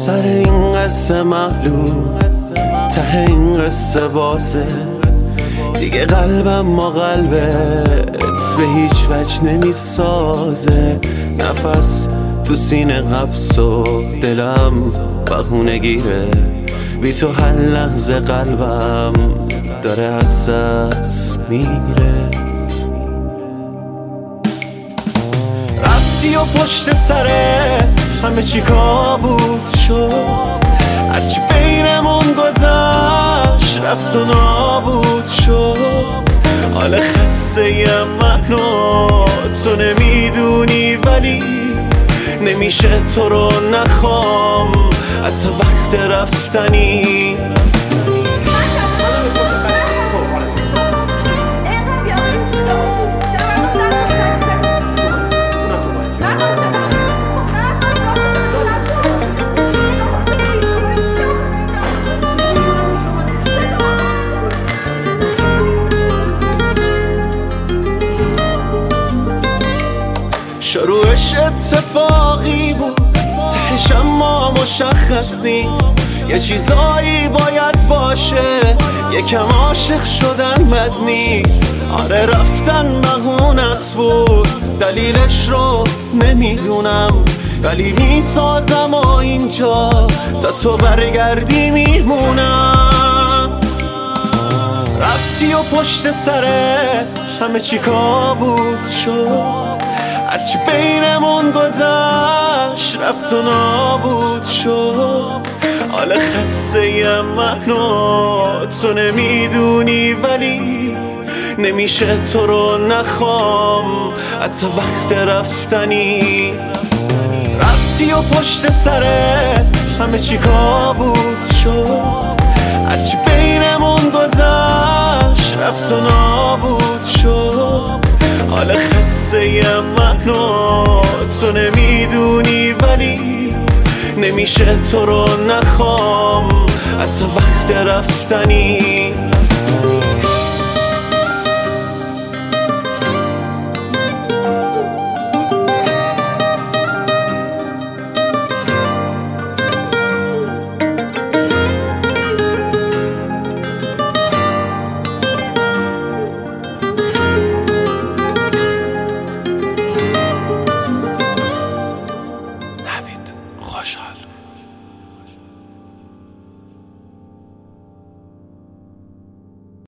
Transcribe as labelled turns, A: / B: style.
A: سر این قصه معلوم ته این قصه بازه دیگه قلبم ما قلبت به هیچ وجه نمیسازه نفس تو سینه قبض و دلم بهونه گیره بی تو هر لحظه قلبم داره از دست میره رفتی و پشت سرت همه چی کابوس شد هرچی بینمون گذشت رفت و نابود شد حال خسته من و تو نمیدونی ولی نمیشه تو رو نخوام حتی وقت رفتنی شروعش اتفاقی بود تهش اما مشخص نیست یه چیزایی باید باشه یکم عاشق شدن بد نیست آره رفتن بهونت بود دلیلش رو نمیدونم ولی میسازم و اینجا تا تو برگردی میمونم رفتی و پشت سرت همه چی کابوس شد هرچی بینمون گذشت رفت و نابود شد حال خسته من و تو نمیدونی ولی نمیشه تو رو نخوام حتی وقت رفتنی رفتی و پشت سرت همه چی کابوس شد هرچی بینمون گذشت رفت و نابود شد حال خسته من و تو نمیدونی ولی نمیشه تو رو نخوام حتی وقت رفتنی